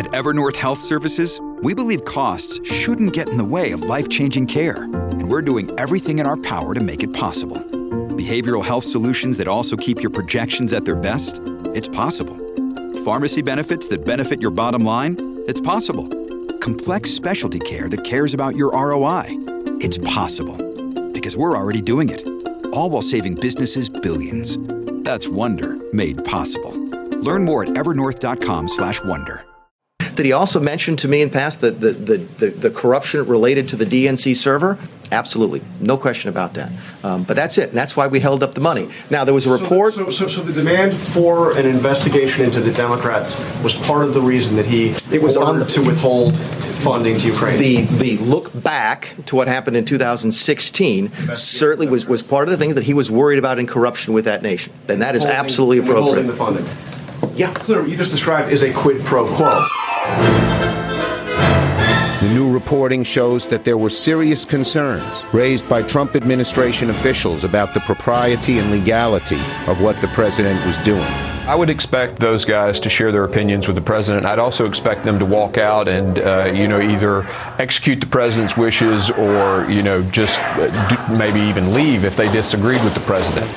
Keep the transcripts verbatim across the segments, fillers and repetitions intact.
At Evernorth Health Services, we believe costs shouldn't get in the way of life-changing care, and we're doing everything in our power to make it possible. Behavioral health solutions that also keep your projections at their best? It's possible. Pharmacy benefits that benefit your bottom line? It's possible. Complex specialty care that cares about your R O I? It's possible. Because we're already doing it. All while saving businesses billions. That's Wonder made possible. Learn more at evernorth.com slash wonder. Did he also mention to me in the past that the, the, the, the corruption related to the D N C server? Absolutely. No question about that. Um, but that's it. And that's why we held up the money. Now, there was a report. So, so, so the demand for an investigation into the Democrats was part of the reason that he it was ordered on the, to withhold funding to Ukraine. The the look back to what happened in two thousand sixteen certainly was, was part of the thing that he was worried about in corruption with that nation. And that is Withholding, absolutely appropriate. Withholding the funding. Yeah. Clearly, you just described as a quid pro quo. The new reporting shows that there were serious concerns raised by Trump administration officials about the propriety and legality of what the president was doing. I would expect those guys to share their opinions with the president. I'd also expect them to walk out and, uh, you know, either execute the president's wishes or, you know, just uh, do, maybe even leave if they disagreed with the president.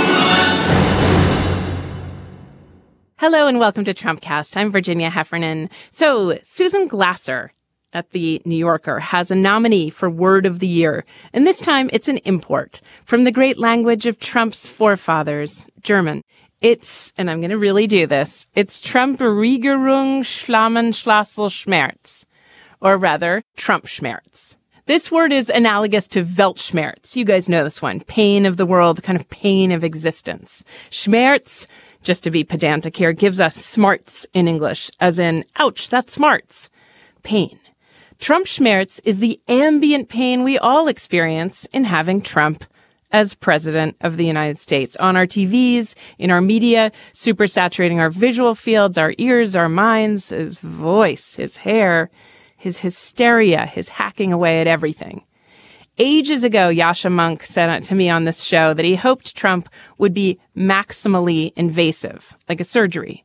Hello and welcome to Trumpcast. I'm Virginia Heffernan. So Susan Glasser at the New Yorker has a nominee for Word of the Year. And this time it's an import from the great language of Trump's forefathers, German. It's, and I'm going to really do this, it's Trumperiegerung Schlammen Schlassel Schmerz, or rather, Trump Schmerz. This word is analogous to Weltschmerz. You guys know this one. Pain of the world, the kind of pain of existence. Schmerz, just to be pedantic here, gives us smarts in English, as in, ouch, that's smarts. Pain. Trump Schmerz is the ambient pain we all experience in having Trump as president of the United States on our T Vs, in our media, supersaturating our visual fields, our ears, our minds, his voice, his hair, his hysteria, his hacking away at everything. Ages ago, Yasha Monk said to me on this show that he hoped Trump would be maximally invasive, like a surgery.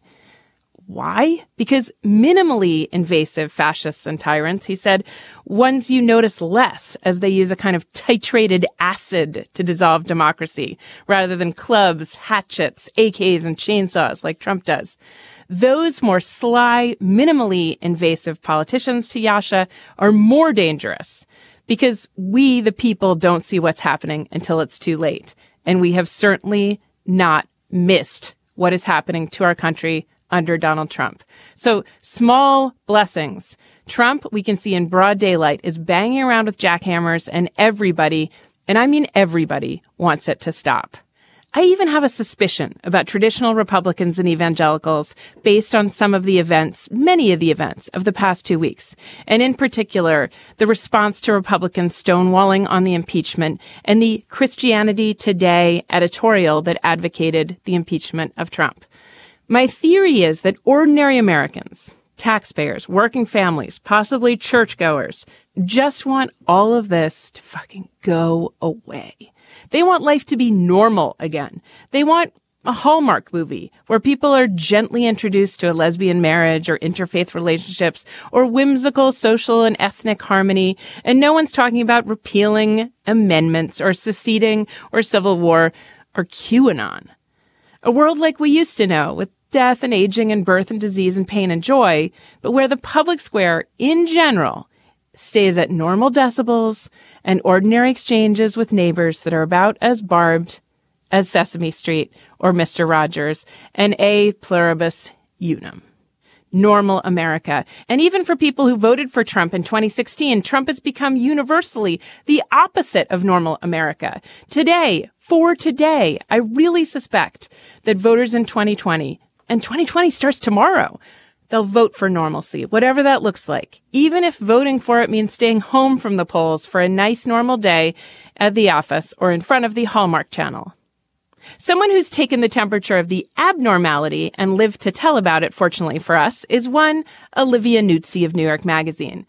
Why? Because minimally invasive fascists and tyrants, he said, ones you notice less as they use a kind of titrated acid to dissolve democracy, rather than clubs, hatchets, A Ks, and chainsaws like Trump does. Those more sly, minimally invasive politicians, to Yasha, are more dangerous because we, the people, don't see what's happening until it's too late. And we have certainly not missed what is happening to our country under Donald Trump. So small blessings. Trump, we can see in broad daylight, is banging around with jackhammers, and everybody, and I mean everybody, wants it to stop. I even have a suspicion about traditional Republicans and evangelicals based on some of the events, many of the events of the past two weeks, and in particular, the response to Republicans stonewalling on the impeachment and the Christianity Today editorial that advocated the impeachment of Trump. My theory is that ordinary Americans, taxpayers, working families, possibly churchgoers, just want all of this to fucking go away. They want life to be normal again. They want a Hallmark movie where people are gently introduced to a lesbian marriage or interfaith relationships or whimsical social and ethnic harmony, and no one's talking about repealing amendments or seceding or civil war or QAnon. A world like we used to know, with death and aging and birth and disease and pain and joy, but where the public square, in general, stays at normal decibels and ordinary exchanges with neighbors that are about as barbed as Sesame Street or Mister Rogers and a pluribus unum. Normal America. And even for people who voted for Trump in twenty sixteen, Trump has become universally the opposite of normal America. Today, for today, I really suspect that voters in twenty twenty, and twenty twenty starts tomorrow, they'll vote for normalcy, whatever that looks like, even if voting for it means staying home from the polls for a nice normal day at the office or in front of the Hallmark Channel. Someone who's taken the temperature of the abnormality and lived to tell about it, fortunately for us, is one Olivia Nuzzi of New York Magazine.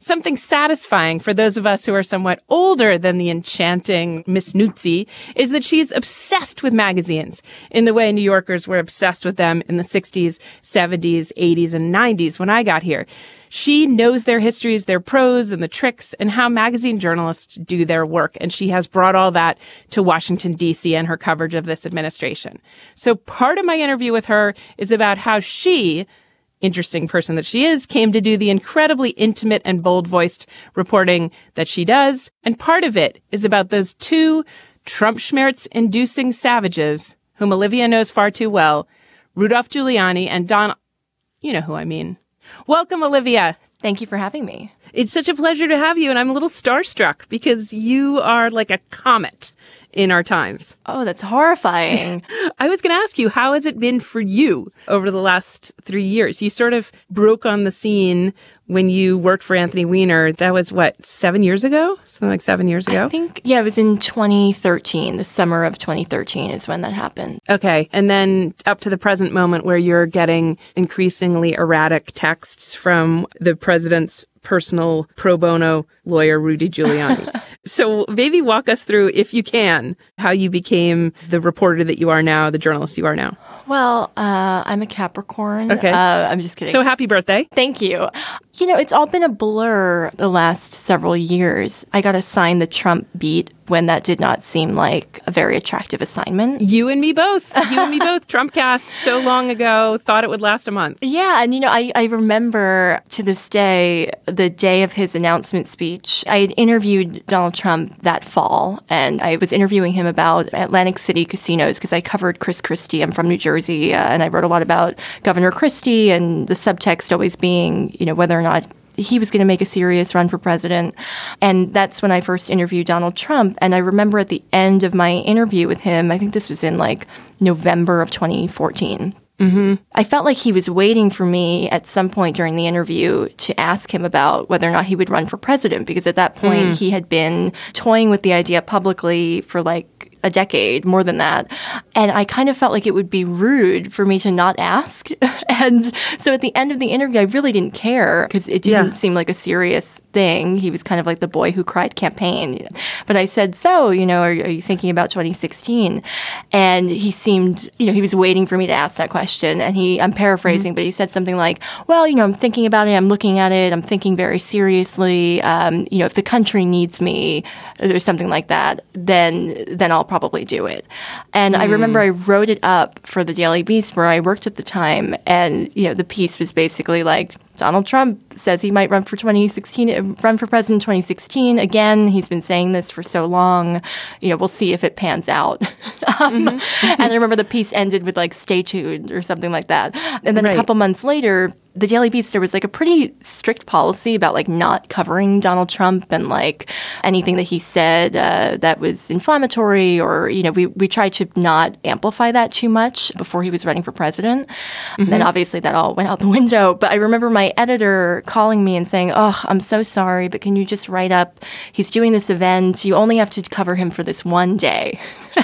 Something satisfying for those of us who are somewhat older than the enchanting Miss Nuzzi is that she's obsessed with magazines in the way New Yorkers were obsessed with them in the sixties, seventies, eighties, and nineties when I got here. She knows their histories, their pros and the tricks, and how magazine journalists do their work. And she has brought all that to Washington, D C and her coverage of this administration. So part of my interview with her is about how she, interesting person that she is, came to do the incredibly intimate and bold-voiced reporting that she does. And part of it is about those two Trump schmerz-inducing savages whom Olivia knows far too well, Rudolph Giuliani and Don... You know who I mean. Welcome, Olivia. Thank you for having me. It's such a pleasure to have you, and I'm a little starstruck because you are like a comet in our times. Oh, that's horrifying. I was going to ask you, how has it been for you over the last three years? You sort of broke on the scene when you worked for Anthony Weiner. That was, what, seven years ago? Something like seven years ago? I think, yeah, it was in twenty thirteen. The summer of twenty thirteen is when that happened. Okay. And then up to the present moment where you're getting increasingly erratic texts from the president's personal pro bono lawyer, Rudy Giuliani. So maybe walk us through, if you can, how you became the reporter that you are now, the journalist you are now. Well, uh, I'm a Capricorn. Okay. Uh, I'm just kidding. So happy birthday. Thank you. You know, it's all been a blur the last several years. I got assigned the Trump beat when that did not seem like a very attractive assignment. You and me both. You and me both. Trumpcast so long ago, thought it would last a month. Yeah. And, you know, I, I remember to this day, the day of his announcement speech, I had interviewed Donald Trump that fall, and I was interviewing him about Atlantic City casinos because I covered Chris Christie. I'm from New Jersey, uh, and I wrote a lot about Governor Christie, and the subtext always being, you know, whether or not he was going to make a serious run for president. And that's when I first interviewed Donald Trump. And I remember at the end of my interview with him, I think this was in like November of twenty fourteen. Mm-hmm. I felt like he was waiting for me at some point during the interview to ask him about whether or not he would run for president, because at that point mm. he had been toying with the idea publicly for like a decade, more than that. And I kind of felt like it would be rude for me to not ask. And so at the end of the interview, I really didn't care because it didn't yeah. seem like a serious thing. He was kind of like the boy who cried campaign. But I said, so, you know, are, are you thinking about twenty sixteen? And he seemed, you know, he was waiting for me to ask that question. And he, I'm paraphrasing, mm-hmm. but he said something like, well, you know, I'm thinking about it. I'm looking at it. I'm thinking very seriously. Um, you know, if the country needs me or something like that, then then I'll probably do it. And mm. I remember I wrote it up for the Daily Beast where I worked at the time. And, you know, the piece was basically like, Donald Trump says he might run for twenty sixteen, run for president in twenty sixteen. Again, he's been saying this for so long. You know, we'll see if it pans out. um, mm-hmm. And I remember the piece ended with like, stay tuned or something like that. And then right. a couple months later, the Daily Beast, there was like a pretty strict policy about like not covering Donald Trump and like anything that he said uh, that was inflammatory, or, you know, we, we tried to not amplify that too much before he was running for president. Mm-hmm. And then obviously that all went out the window. But I remember my editor calling me and saying, oh, I'm so sorry, but can you just write up, he's doing this event. You only have to cover him for this one day.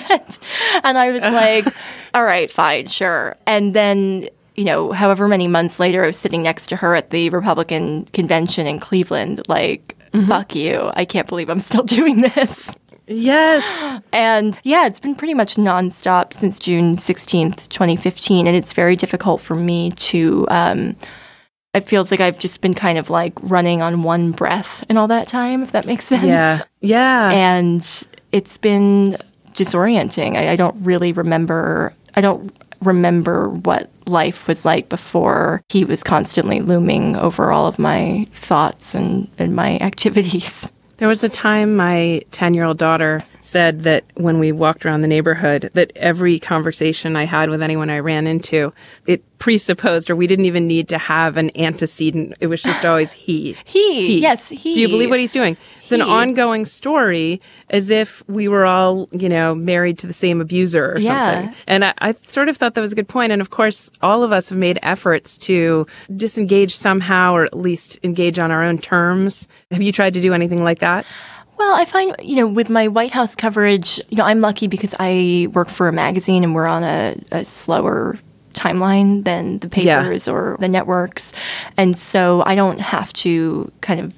And I was like, all right, fine, sure. And then, you know, however many months later, I was sitting next to her at the Republican convention in Cleveland, like, mm-hmm. fuck you. I can't believe I'm still doing this. Yes. And yeah, it's been pretty much nonstop since June sixteenth, twenty fifteen. And it's very difficult for me to, um, it feels like I've just been kind of like running on one breath in all that time, if that makes sense. Yeah. Yeah. And it's been disorienting. I, I don't really remember, I don't remember what life was like before he was constantly looming over all of my thoughts and, and my activities. There was a time my ten-year-old daughter said that when we walked around the neighborhood, that every conversation I had with anyone I ran into, it presupposed, or we didn't even need to have an antecedent. It was just always he. he. He. Yes, he. Do you believe what he's doing? It's he. An ongoing story, as if we were all, you know, married to the same abuser or yeah. something. And I, I sort of thought that was a good point. And of course, all of us have made efforts to disengage somehow, or at least engage on our own terms. Have you tried to do anything like that? Well, I find, you know, with my White House coverage, you know, I'm lucky because I work for a magazine and we're on a, a slower timeline than the papers yeah. or the networks. And so I don't have to kind of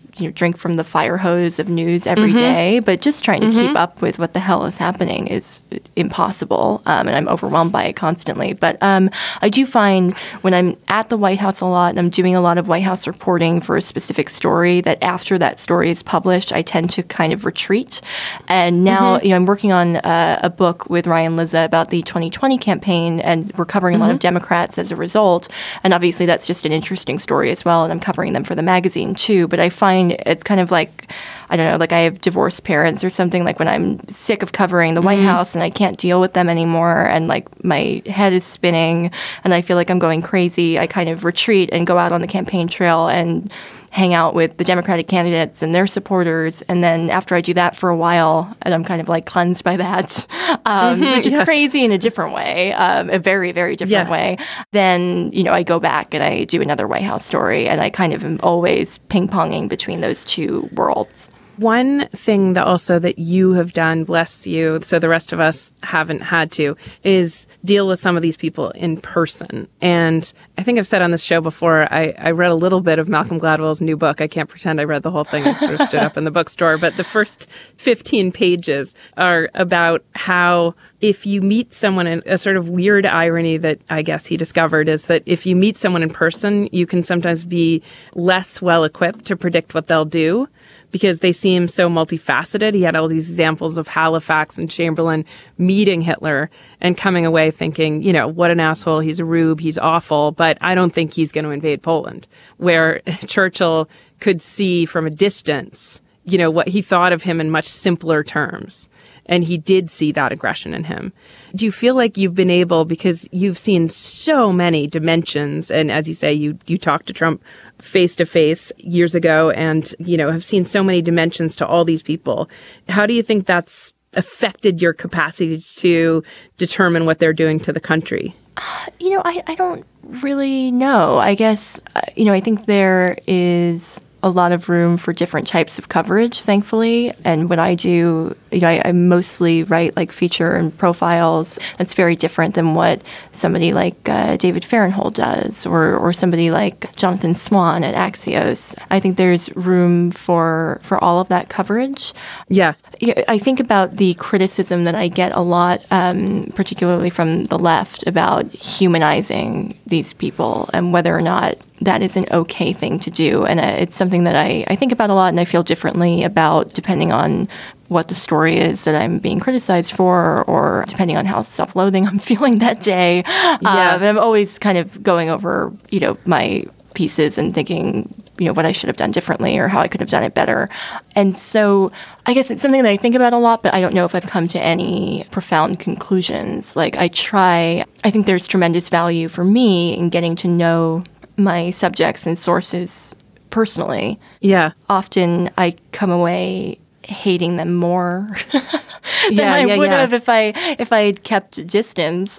you know, drink from the fire hose of news every Mm-hmm. day, but just trying to keep up with what the hell is happening is impossible, um, and I'm overwhelmed by it constantly. But um, I do find when I'm at the White House a lot and I'm doing a lot of White House reporting for a specific story, that after that story is published, I tend to kind of retreat. And now, Mm-hmm. you know, I'm working on uh, a book with Ryan Lizza about the twenty twenty campaign, and we're covering a lot of Democrats as a result. And obviously, that's just an interesting story as well, and I'm covering them for the magazine too. But I find it's kind of like, I don't know, like I have divorced parents or something. Like when I'm sick of covering the White House and I can't deal with them anymore, and like my head is spinning and I feel like I'm going crazy, I kind of retreat and go out on the campaign trail and hang out with the Democratic candidates and their supporters. And then after I do that for a while, and I'm kind of like cleansed by that, um, which is yes. crazy in a different way, um, a very, very different Yeah. way, then, you know, I go back and I do another White House story. And I kind of am always ping-ponging between those two worlds. One thing that also that you have done, bless you, so the rest of us haven't had to, is deal with some of these people in person. And I think I've said on this show before, I, I read a little bit of Malcolm Gladwell's new book. I can't pretend I read the whole thing. I sort of stood up in the bookstore. But the first fifteen pages are about how if you meet someone, in a sort of weird irony that I guess he discovered is that if you meet someone in person, you can sometimes be less well equipped to predict what they'll do, because they seem so multifaceted. He had all these examples of Halifax and Chamberlain meeting Hitler and coming away thinking, you know, what an asshole. He's a rube. He's awful. But I don't think he's going to invade Poland. Where Churchill could see from a distance, you know, what he thought of him in much simpler terms. And he did see that aggression in him. Do you feel like you've been able, because you've seen so many dimensions, and as you say, you you talked to Trump face to face years ago, and you know have seen so many dimensions to all these people. How do you think that's affected your capacity to determine what they're doing to the country? You know, I, I don't really know. I guess, uh, you know, I think there is a lot of room for different types of coverage, thankfully. And what I do, you know, I, I mostly write like feature and profiles. That's very different than what somebody like uh, David Fahrenthold does, or or somebody like Jonathan Swan at Axios. I think there's room for for all of that coverage. Yeah. You know, I think about the criticism that I get a lot, um, particularly from the left, about humanizing these people and whether or not that is an okay thing to do. And uh, it's something that I, I think about a lot, and I feel differently about depending on what the story is that I'm being criticized for, or depending on how self-loathing I'm feeling that day. Yeah. Uh, I'm always kind of going over, you know, my pieces and thinking, you know, what I should have done differently or how I could have done it better. And so I guess it's something that I think about a lot, but I don't know if I've come to any profound conclusions. Like I try, I think there's tremendous value for me in getting to know my subjects and sources personally. Yeah. Often I come away hating them more than Yeah, I yeah, would yeah. have if I if I had kept distance.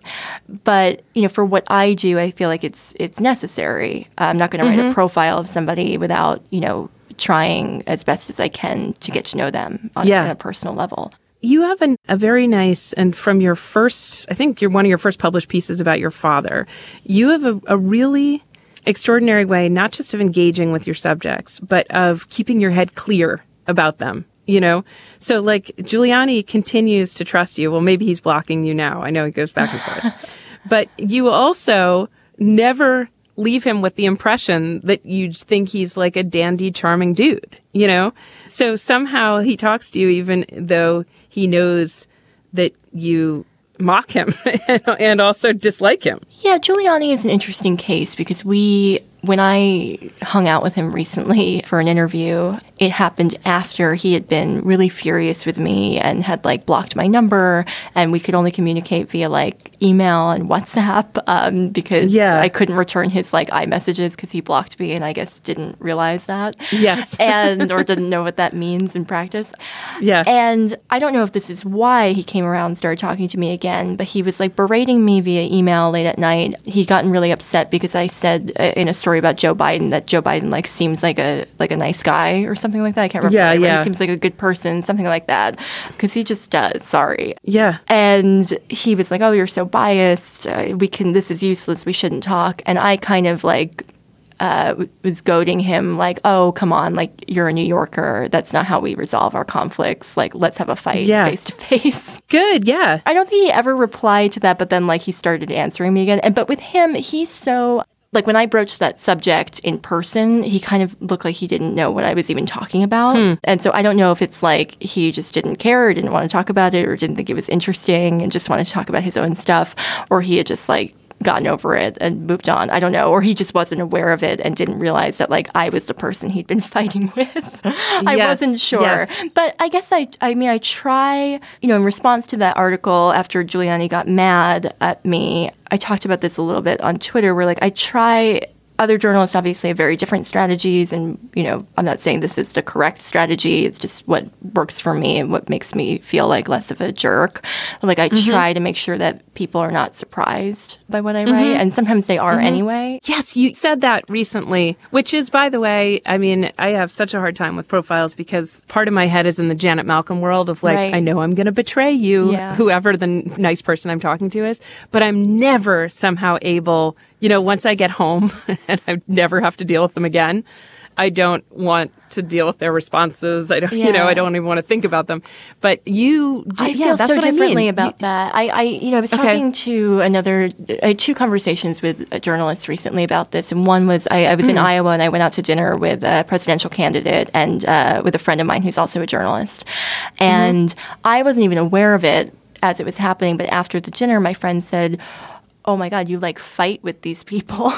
But you know, for what I do, I feel like it's it's necessary. I'm not going to Mm-hmm. write a profile of somebody without you know trying as best as I can to get to know them on, Yeah. on a personal level. You have an, a very nice, and from your first, I think you're one of your first published pieces about your father, you have a, a really extraordinary way, not just of engaging with your subjects, but of keeping your head clear about them. You know, so like Giuliani continues to trust you. Well, maybe he's blocking you now. I know he goes back and forth, but you also never leave him with the impression that you think he's like a dandy, charming dude, you know? So somehow he talks to you, even though he knows that you mock him and also dislike him. Yeah, Giuliani is an interesting case because we, when I hung out with him recently for an interview, it happened after he had been really furious with me and had like blocked my number, and we could only communicate via like email and WhatsApp um, because Yeah. I couldn't return his like iMessages because he blocked me and I guess didn't realize that. Yes. and or didn't know what that means in practice. Yeah. And I don't know if this is why he came around and started talking to me again, but he was like berating me via email late at night. He'd gotten really upset because I said uh, in a story about Joe Biden that Joe Biden like seems like a like a nice guy or something like that. I can't remember. Yeah, but yeah. He seems like a good person, something like that, because he just does. Sorry. Yeah. And he was like, "Oh, you're so biased. Uh, we can. This is useless. We shouldn't talk." And I kind of like. uh, was goading him like, oh, come on, like, you're a New Yorker. That's not how we resolve our conflicts. Like, let's have a fight Yeah. face to face. Good, yeah. I don't think he ever replied to that, but then, like, he started answering me again. And But with him, he's so... Like, when I broached that subject in person, he kind of looked like he didn't know what I was even talking about. Hmm. And so I don't know if it's like he just didn't care or didn't want to talk about it or didn't think it was interesting and just wanted to talk about his own stuff, or he had just, like, gotten over it and moved on. I don't know. Or he just wasn't aware of it and didn't realize that, like, I was the person he'd been fighting with. I Yes, wasn't sure. yes. But I guess I, I mean, I try, you know, in response to that article after Giuliani got mad at me, I talked about this a little bit on Twitter where, like, I try... Other journalists obviously have very different strategies, and, you know, I'm not saying this is the correct strategy. It's just what works for me and what makes me feel like less of a jerk. Like, I mm-hmm. try to make sure that people are not surprised by what I write, mm-hmm. and sometimes they are mm-hmm. anyway. Yes, you said that recently, which is, by the way, I mean, I have such a hard time with profiles because part of my head is in the Janet Malcolm world of, like, Right. I know I'm going to betray you, Yeah. whoever the n- nice person I'm talking to is, but I'm never somehow able... You know, once I get home and I never have to deal with them again, I don't want to deal with their responses. I don't, Yeah. you know, I don't even want to think about them. But you, I yeah, feel that's so what differently I mean. about that. I, I, you know, I was Okay. talking to another, I had two conversations with a journalist recently about this. And one was, I, I was in Mm. Iowa and I went out to dinner with a presidential candidate and uh, with a friend of mine who's also a journalist. And mm-hmm. I wasn't even aware of it as it was happening. But after the dinner, my friend said, oh my God, you like fight with these people.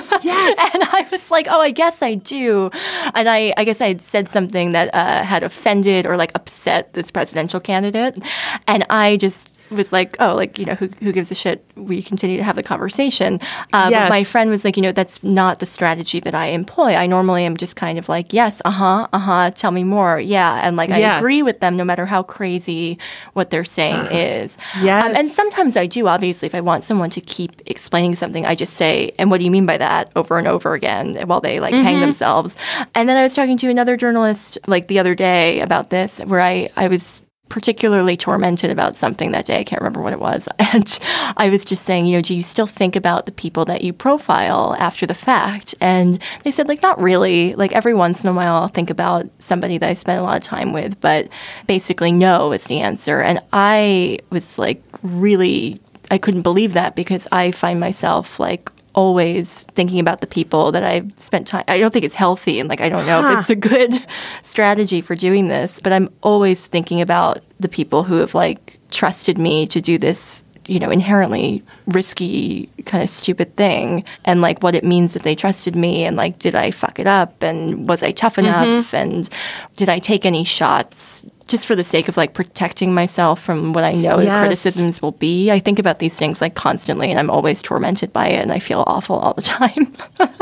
Yes. And I was like, oh, I guess I do. And I, I guess I had said something that uh, had offended or like upset this presidential candidate. And I just was like, oh, like, you know, who who gives a shit? We continue to have the conversation. Uh, Yes. But my friend was like, you know, that's not the strategy that I employ. I normally am just kind of like, yes, uh-huh, uh-huh, tell me more. Yeah. And like, I Yeah. agree with them no matter how crazy what they're saying Uh, is. yes. Um, and sometimes I do, obviously, if I want someone to keep explaining something, I just say, and what do you mean by that, over and over again while they like Mm-hmm. hang themselves. And then I was talking to another journalist like the other day about this, where I, I was particularly tormented about something that day. I can't remember what it was. And I was just saying, you know, do you still think about the people that you profile after the fact? And they said, like, not really. Like, every once in a while I'll think about somebody that I spent a lot of time with, but basically no is the answer. And I was like, really, I couldn't believe that because I find myself like always thinking about the people that I've spent time. I don't think it's healthy, and like I don't know Huh. if it's a good strategy for doing this, but I'm always thinking about the people who have like trusted me to do this, you know, inherently risky kind of stupid thing, and like what it means that they trusted me, and like did I fuck it up, and was I tough enough, Mm-hmm. and did I take any shots just for the sake of like protecting myself from what I know the Yes. criticisms will be. I think about these things like constantly, and I'm always tormented by it, and I feel awful all the time.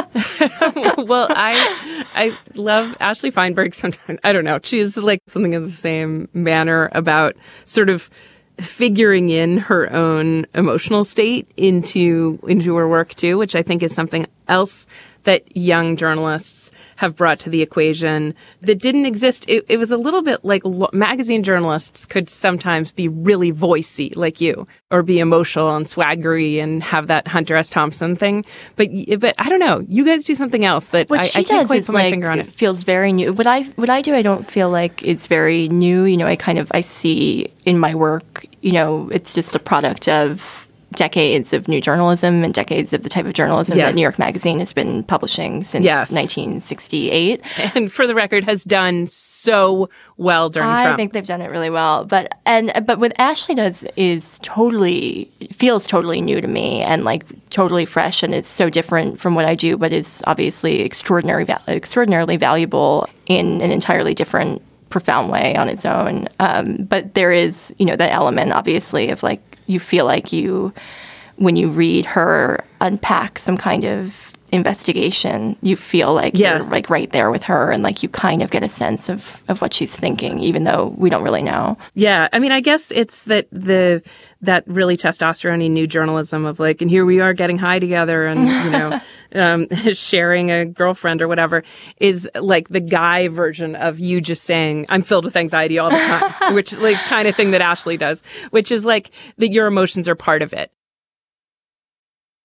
Well, I I love Ashley Feinberg sometimes. I don't know. She's like something in the same manner about sort of figuring in her own emotional state into into her work too, which I think is something else that young journalists have brought to the equation that didn't exist. It, it was a little bit like lo- magazine journalists could sometimes be really voicey like you, or be emotional and swaggery and have that Hunter S. Thompson thing. But y- but I don't know. You guys do something else that What I, she I can't does quite is put my like finger on it. feels very new. What I what I do, I don't feel like is very new. You know, I kind of I see in my work. You know, it's just a product of decades of new journalism and decades of the type of journalism Yeah. that New York Magazine has been publishing since Yes. nineteen sixty-eight. And for the record, has done so well during I Trump. think they've done it really well. But and but what Ashley does is totally feels totally new to me and like totally fresh, and it's so different from what I do, but is obviously extraordinary val- extraordinarily valuable in an entirely different, profound way on its own. Um, but there is, you know, that element obviously of like you feel like you, when you read her unpack some kind of investigation, you feel like Yeah. you're like right there with her, and like you kind of get a sense of, of what she's thinking, even though we don't really know. Yeah, I mean, I guess it's that the that really testosterone-y new journalism of like, and here we are getting high together, and you know, um, sharing a girlfriend or whatever is like the guy version of you just saying, "I'm filled with anxiety all the time," which like kind of thing that Ashley does, which is like that your emotions are part of it.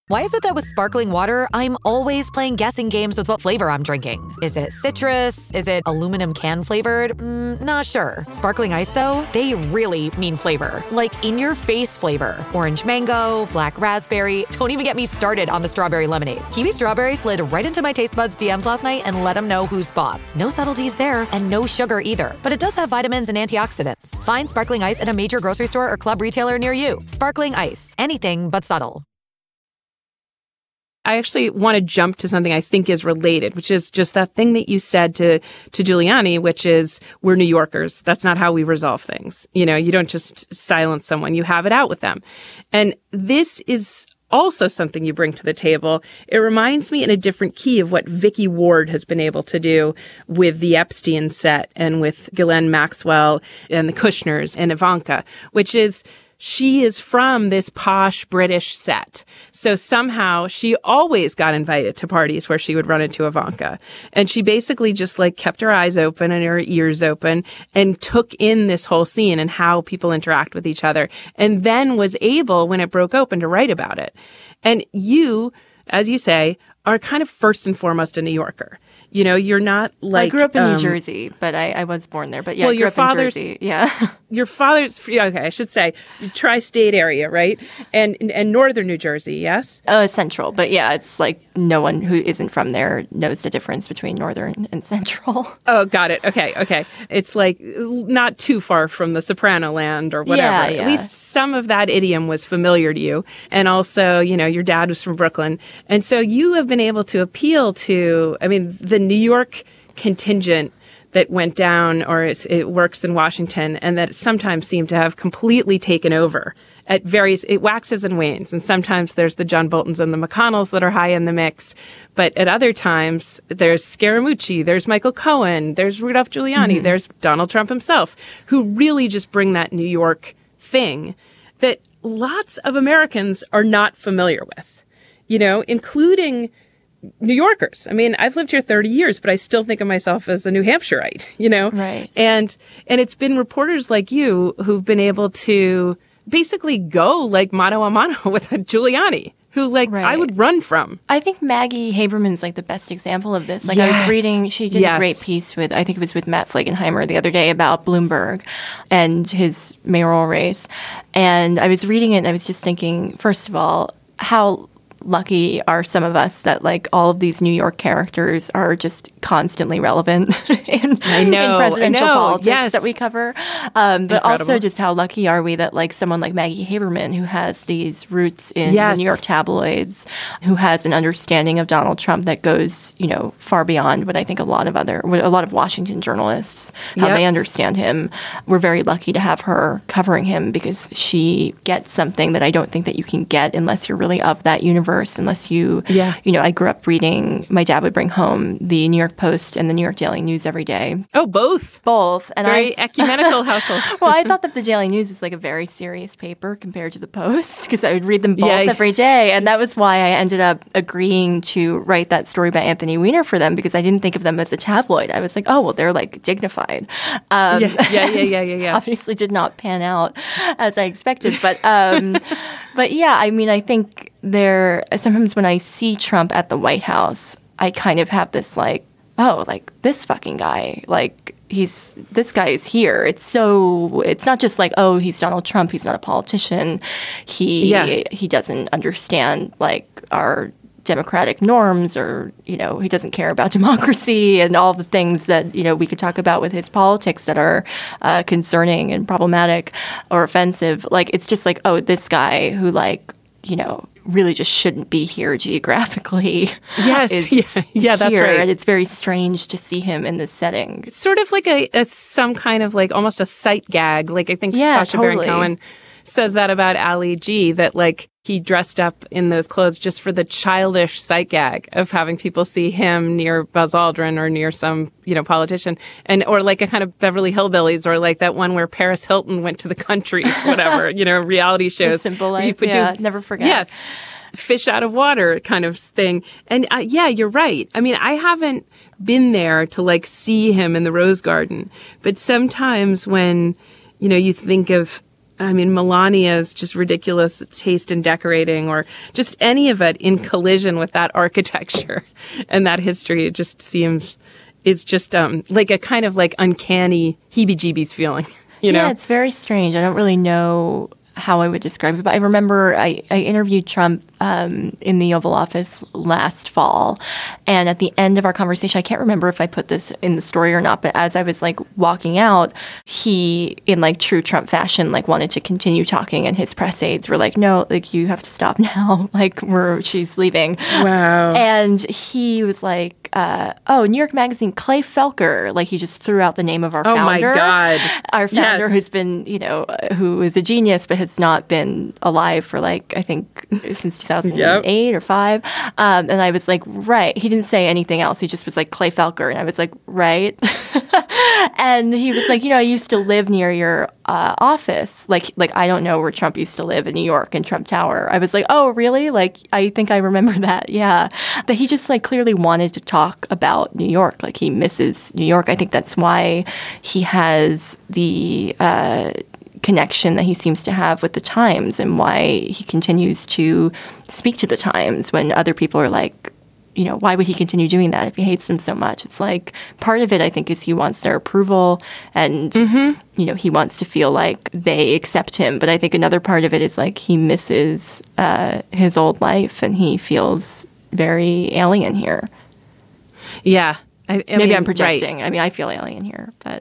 Why is it that with sparkling water, I'm always playing guessing games with what flavor I'm drinking? Is it citrus? Is it aluminum can flavored? Mm, not sure. Sparkling ice, though, they really mean flavor. Like in-your-face flavor. Orange mango, black raspberry. Don't even get me started on the strawberry lemonade. Kiwi Strawberry slid right into my taste buds D Ms last night and let them know who's boss. No subtleties there, and no sugar either. But it does have vitamins and antioxidants. Find Sparkling Ice at a major grocery store or club retailer near you. Sparkling Ice. Anything but subtle. I actually want to jump to something I think is related, which is just that thing that you said to, to Giuliani, which is we're New Yorkers. That's not how we resolve things. You know, you don't just silence someone. You have it out with them. And this is also something you bring to the table. It reminds me in a different key of what Vicky Ward has been able to do with the Epstein set and with Ghislaine Maxwell and the Kushners and Ivanka, which is she is from this posh British set. So somehow she always got invited to parties where she would run into Ivanka. And she basically just like kept her eyes open and her ears open and took in this whole scene and how people interact with each other. And then was able, when it broke open, to write about it. And you, as you say, are kind of first and foremost a New Yorker. You know, you're not like... I grew up in um, New Jersey, but I, I was born there. But yeah, well, I grew your up father's, in Jersey. Yeah. Your father's... Okay, I should say, tri-state area, right? And, and northern New Jersey, yes? Oh, it's central. But yeah, it's like no one who isn't from there knows the difference between northern and central. Oh, got it. Okay, okay. It's like not too far from the Soprano land or whatever. Yeah, yeah. At least some of that idiom was familiar to you. And also, you know, your dad was from Brooklyn. And so you have been able to appeal to, I mean, the New York contingent that went down, or it's, it works in Washington, and that sometimes seem to have completely taken over at various, it waxes and wanes. And sometimes there's the John Boltons and the McConnells that are high in the mix. But at other times, there's Scaramucci, there's Michael Cohen, there's Rudolph Giuliani, mm-hmm. there's Donald Trump himself, who really just bring that New York thing that lots of Americans are not familiar with, you know, including New Yorkers. I mean, I've lived here thirty years, but I still think of myself as a New Hampshireite, you know? Right. And and it's been reporters like you who've been able to basically go like mano a mano with Giuliani, who like right. I would run from. I think Maggie Haberman's like the best example of this. Like yes. I was reading, she did yes. a great piece with, I think it was with Matt Flagenheimer the other day about Bloomberg and his mayoral race. And I was reading it and I was just thinking, first of all, how lucky are some of us that like all of these New York characters are just constantly relevant in, I know, in presidential I know, politics yes. that we cover. Um, but Incredible. also just how lucky are we that like someone like Maggie Haberman, who has these roots in yes. the New York tabloids, who has an understanding of Donald Trump that goes, you know, far beyond what I think a lot of other, what a lot of Washington journalists, how yep. they understand him. We're very lucky to have her covering him because she gets something that I don't think that you can get unless you're really of that universe. Unless you, yeah. you know, I grew up reading, my dad would bring home the New York Post and the New York Daily News every day. Oh, both? Both. And very I, ecumenical household. Well, I thought that the Daily News is like a very serious paper compared to the Post because I would read them both yeah. every day. And that was why I ended up agreeing to write that story by Anthony Weiner for them because I didn't think of them as a tabloid. I was like, oh, well, they're like dignified. Um, yeah, yeah, yeah, yeah, yeah, yeah. Obviously did not pan out as I expected. But, um, but yeah, I mean, I think there sometimes when I see Trump at the White House, I kind of have this like, oh, like this fucking guy, like he's this guy is here. It's so it's not just like, oh, he's Donald Trump. He's not a politician. He yeah. he doesn't understand like our democratic norms, or you know, he doesn't care about democracy and all the things that you know we could talk about with his politics that are uh, concerning and problematic or offensive. Like it's just like, oh, this guy who like you know. really just shouldn't be here geographically. Yes, is yeah, yeah that's here, right. And it's very strange to see him in this setting. It's sort of like a, a some kind of like almost a sight gag. Like I think yeah, Sacha totally. Baron Cohen says that about Ali G, that like he dressed up in those clothes just for the childish sight gag of having people see him near Buzz Aldrin or near some, you know, politician, and or like a kind of Beverly Hillbillies, or like that one where Paris Hilton went to the country, whatever, you know, reality shows. The Simple Life, yeah, you, never forget. Yeah, fish out of water kind of thing. And uh, yeah, you're right. I mean, I haven't been there to like see him in the Rose Garden, but sometimes when, you know, you think of I mean, Melania's just ridiculous taste in decorating, or just any of it in collision with that architecture and that history. It just seems, it's just um, like a kind of like uncanny heebie-jeebies feeling, you know? Yeah, it's very strange. I don't really know how I would describe it, but I remember I, I interviewed Trump um, in the Oval Office last fall, and at the end of our conversation, I can't remember if I put this in the story or not, but as I was like walking out, he, in like true Trump fashion, like wanted to continue talking, and his press aides were like, "No, like you have to stop now. Like we're she's leaving." Wow. And he was like, uh, "Oh, New York Magazine, Clay Felker." Like he just threw out the name of our Oh founder. my God. Our founder, Yes. who's been, you know, uh, who is a genius, but has not been alive for like, I think, since two thousand eight Yep. or five. Um, and I was like, right. He didn't say anything else. He just was like, Clay Felker. And I was like, right. And he was like, you know, I used to live near your uh, office. Like, like I don't know where Trump used to live in New York in Trump Tower. I was like, oh, really? Like, I think I remember that. Yeah. But he just like clearly wanted to talk about New York. Like he misses New York. I think that's why he has the uh, connection that he seems to have with the Times, and why he continues to speak to the Times when other people are like, you know, why would he continue doing that if he hates them so much? It's like part of it, I think, is he wants their approval, and, mm-hmm. you know, he wants to feel like they accept him. But I think another part of it is like he misses uh, his old life, and he feels very alien here. Yeah. I, I Maybe mean, I'm projecting. Right. I mean, I feel alien here, but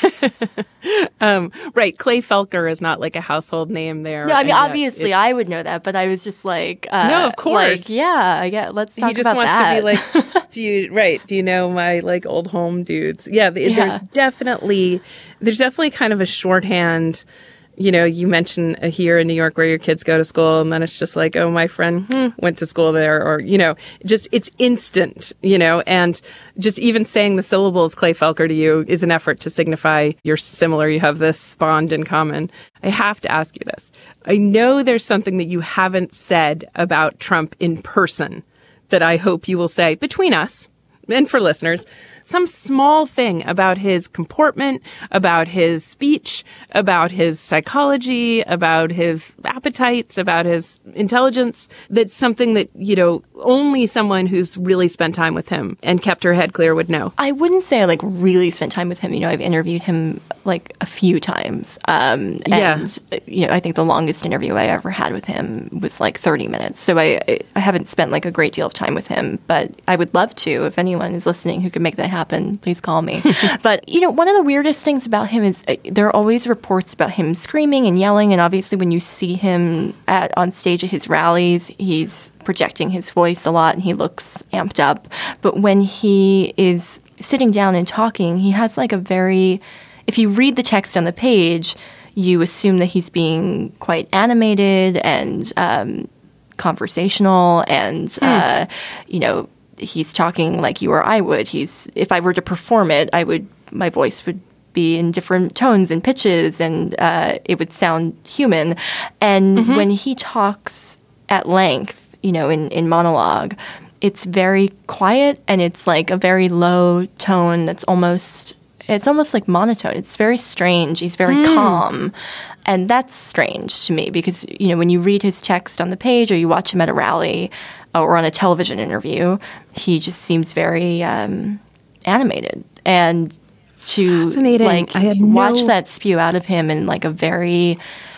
um, right. Clay Felker is not like a household name there. no, I mean, and, uh, obviously, it's- I would know that, but I was just like, uh, No, of course. like, yeah, yeah. Let's talk he just about wants that. to be like, do you right? Do you know my like old home dudes? Yeah, the, Yeah. there's definitely there's definitely kind of a shorthand. You know, you mentioned uh, here in New York where your kids go to school, and then it's just like, oh, my friend hmm, went to school there, or, you know, just it's instant, you know, and just even saying the syllables Clay Felker to you is an effort to signify you're similar, you have this bond in common. I have to ask you this. I know there's something that you haven't said about Trump in person that I hope you will say between us and for listeners. Some small thing about his comportment, about his speech, about his psychology, about his appetites, about his intelligence. That's something that, you know, only someone who's really spent time with him and kept her head clear would know. I wouldn't say I like really spent time with him. You know, I've interviewed him like a few times. Um, and, Yeah. you know, I think the longest interview I ever had with him was like thirty minutes. So I, I haven't spent like a great deal of time with him, but I would love to. If anyone is listening who could make that happen, please call me. But, you know, one of the weirdest things about him is uh, there are always reports about him screaming and yelling. And obviously when you see him at on stage at his rallies, he's projecting his voice a lot and he looks amped up. But when he is sitting down and talking, he has like a very, if you read the text on the page, you assume that he's being quite animated and um, conversational and, mm. uh, you know, he's talking like you or I would. He's, if I were to perform it, I would, my voice would be in different tones and pitches, and uh, it would sound human. And mm-hmm. when he talks at length, you know, in, in monologue, it's very quiet and it's like a very low tone that's almost, it's almost like monotone. It's very strange. He's very mm. calm. And that's strange to me because, you know, when you read his text on the page or you watch him at a rally or on a television interview, he just seems very um, animated. And to like I had watch no... that spew out of him in like a very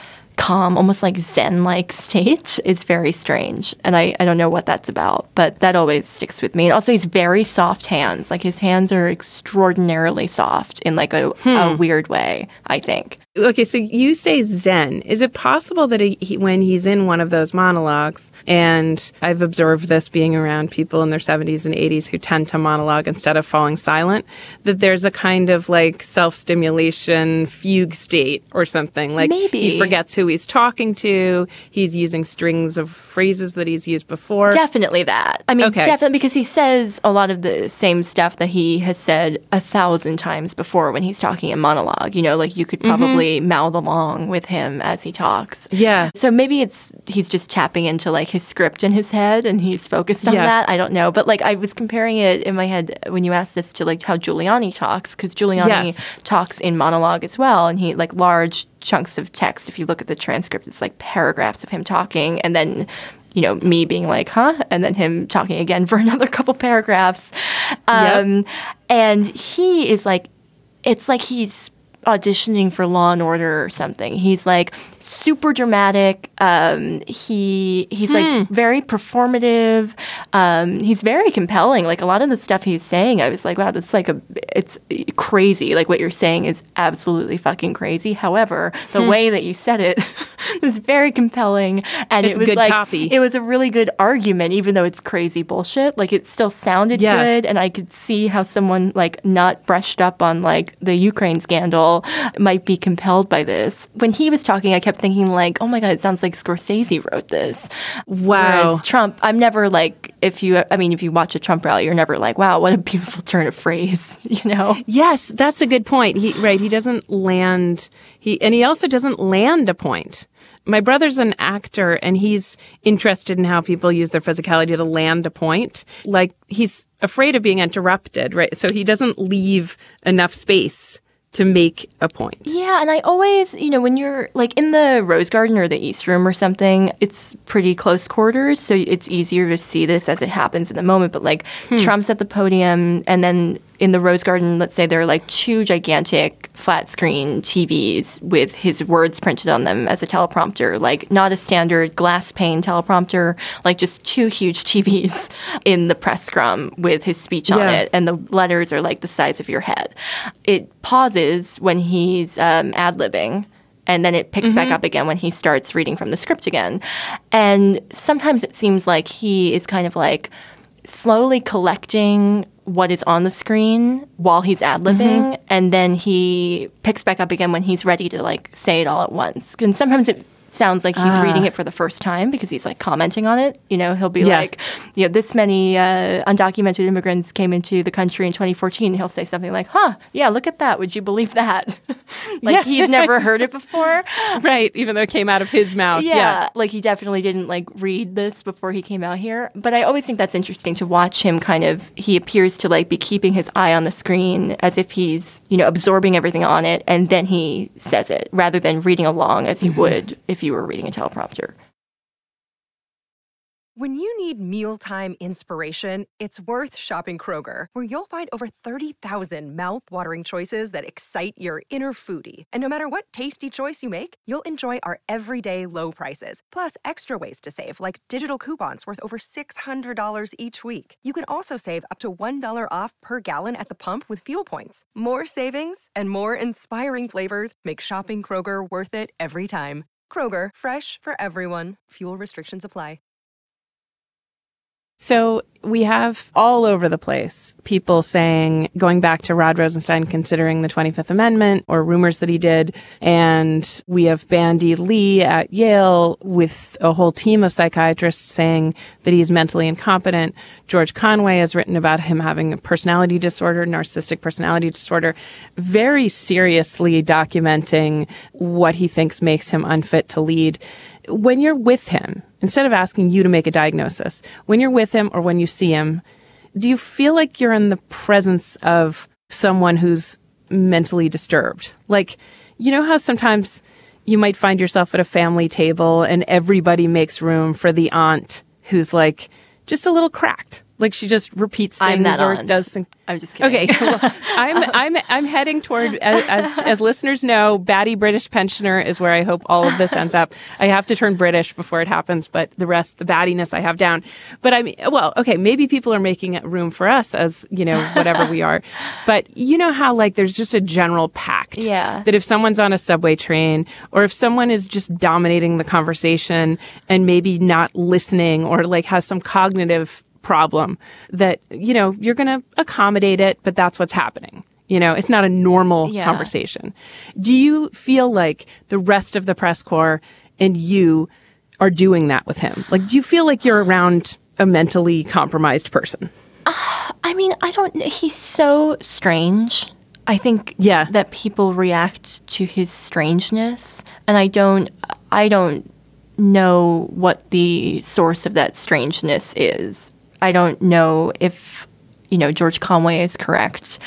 calm, almost like Zen-like state is very strange. And I, I don't know what that's about, but that always sticks with me. And also he's very soft hands. Like his hands are extraordinarily soft in like a, hmm. a weird way, I think. Okay, so you say Zen. Is it possible that he, he, when he's in one of those monologues, and I've observed this being around people in their seventies and eighties who tend to monologue instead of falling silent, that there's a kind of like self-stimulation fugue state or something? Like maybe he forgets who he's talking to, he's using strings of phrases that he's used before. Definitely that. I mean, okay. definitely because he says a lot of the same stuff that he has said a thousand times before when he's talking in monologue. You know, like you could probably mm-hmm. mouth along with him as he talks. Yeah. So maybe it's he's just tapping into like his script in his head and he's focused on yeah. that. I don't know. But like I was comparing it in my head when you asked us to like how Giuliani talks, because Giuliani yes. talks in monologue as well. And he like large chunks of text. If you look at the transcript, it's like paragraphs of him talking, and then, you know, me being like, huh? And then him talking again for another couple paragraphs. Um, yep. And he is like, it's like he's auditioning for Law and Order or something. He's like super dramatic. Um, he he's hmm. like very performative. Um, he's very compelling. Like a lot of the stuff he's saying, I was like, wow, that's like a it's crazy. Like what you're saying is absolutely fucking crazy. However, the hmm. way that you said it is very compelling, and it's it was good like copy. It was a really good argument, even though it's crazy bullshit. Like it still sounded yeah. good, and I could see how someone like not brushed up on like the Ukraine scandal might be compelled by this. When he was talking, I kept thinking like, oh my God, it sounds like Scorsese wrote this. Wow. Whereas Trump, I'm never like, if you, I mean, if you watch a Trump rally, you're never like, wow, what a beautiful turn of phrase, you know? Yes, that's a good point. He, right. He doesn't land, he, and he also doesn't land a point. My brother's an actor, and he's interested in how people use their physicality to land a point. Like, he's afraid of being interrupted, right? So he doesn't leave enough space to make a point. Yeah, and I always, you know, when you're like in the Rose Garden or the East Room or something, it's pretty close quarters, so it's easier to see this as it happens in the moment. But like hmm. Trump's at the podium, and then in the Rose Garden, let's say there are like two gigantic flat screen T Vs with his words printed on them as a teleprompter, like not a standard glass pane teleprompter, like just two huge T Vs in the press scrum with his speech on yeah. it, and the letters are like the size of your head. It pauses when he's um, ad-libbing, and then it picks mm-hmm. back up again when he starts reading from the script again. And sometimes it seems like he is kind of like slowly collecting what is on the screen while he's ad-libbing, mm-hmm. and then he picks back up again when he's ready to like say it all at once. And sometimes it sounds like he's uh. reading it for the first time because he's like commenting on it. You know, he'll be yeah. like, you know, this many uh, undocumented immigrants came into the country in twenty fourteen. He'll say something like, huh, yeah, look at that. Would you believe that? Like yeah. he'd never heard it before. Right. Even though it came out of his mouth. Yeah, yeah. Like he definitely didn't like read this before he came out here. But I always think that's interesting to watch him kind of, he appears to like be keeping his eye on the screen as if he's, you know, absorbing everything on it, and then he says it rather than reading along as he mm-hmm. would if you were reading a teleprompter. When you need mealtime inspiration, it's worth shopping Kroger, where you'll find over thirty thousand mouth-watering choices that excite your inner foodie. And no matter what tasty choice you make, you'll enjoy our everyday low prices, plus extra ways to save, like digital coupons worth over six hundred dollars each week. You can also save up to one dollar off per gallon at the pump with fuel points. More savings and more inspiring flavors make shopping Kroger worth it every time. Kroger, fresh for everyone. Fuel restrictions apply. So we have all over the place people saying, going back to Rod Rosenstein considering the twenty-fifth Amendment, or rumors that he did. And we have Bandy Lee at Yale with a whole team of psychiatrists saying that he's mentally incompetent. George Conway has written about him having a personality disorder, narcissistic personality disorder, very seriously documenting what he thinks makes him unfit to lead. When you're with him, instead of asking you to make a diagnosis, when you're with him or when you see him, do you feel like you're in the presence of someone who's mentally disturbed? Like, you know how sometimes you might find yourself at a family table and everybody makes room for the aunt who's like just a little cracked. Like she just repeats things I'm that or aunt. does things. I'm just kidding. Okay, well, I'm I'm I'm heading toward, as, as as listeners know, batty British pensioner is where I hope all of this ends up. I have to turn British before it happens, but the rest, the battiness, I have down. But I mean, well, okay, maybe people are making room for us as, you know, whatever we are. But you know how like there's just a general pact yeah. that if someone's on a subway train or if someone is just dominating the conversation and maybe not listening or like has some cognitive problem, that, you know, you're going to accommodate it, but that's what's happening. You know, it's not a normal yeah. conversation. Do you feel like the rest of the press corps and you are doing that with him? Like, do you feel like you're around a mentally compromised person? Uh, I mean, I don't, he's so strange. I think yeah. that people react to his strangeness, and I don't, I don't know what the source of that strangeness is. I don't know if, you know, George Conway is correct